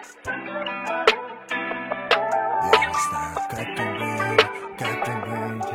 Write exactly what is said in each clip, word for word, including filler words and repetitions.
Я не знаю, как им быть, как им быть.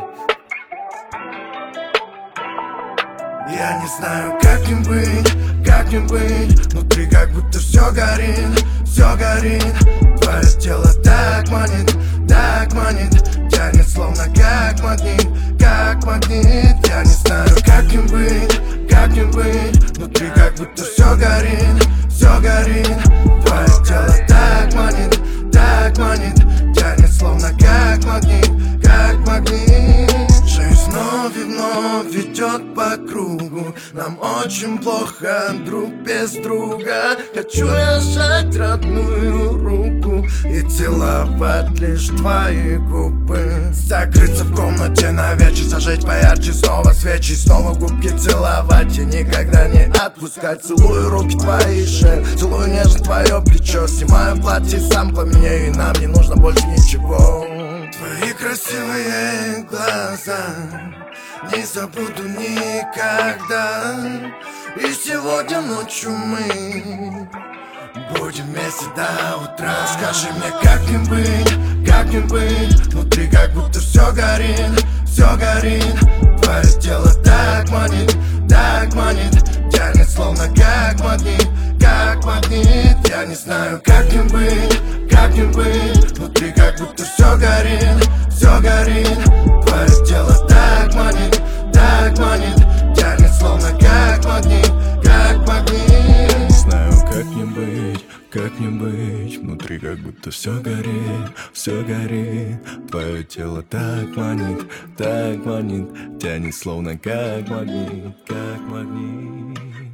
Я не знаю, как им быть, как им быть. Внутри как будто все горит, все горит. Твое тело так манит, так манит. Тянет словно как магнит, как магнит. Я не знаю, как им быть, как им быть. Внутри как будто все горит, все горит. Твое тело так манит, так манит. Тянет словно как магнит, как магнит. Жизнь вновь и вновь идет по кругу. Нам очень плохо друг без друга. Хочу я сжать родную руку и целовать лишь твои губы. Закрыться в комнате на вечер, зажечь поярче снова свечи, снова губки целовать и никогда не отпускать. Целую руки твои, шею, целую нежно твое плечо. Снимаю платье, сам поменяю, и нам не нужно больше ничего. Твои красивые глаза не забуду никогда. И сегодня ночью мы будем вместе до утра. Скажи мне, как им быть, как им быть. Внутри как будто все горит, все горит. Твое тело так манит, так манит. Тянет словно как магнит, как магнит. Я не знаю, как им быть, как им быть. Внутри как будто все горит, все горит. Твое тело так манит, так манит. Тянет словно как магнит, как магнит. Не знаю, как мне быть, как мне быть. Внутри как будто все горит, все горит. Твое тело так манит, так манит. Тянет словно как магнит, как магнит.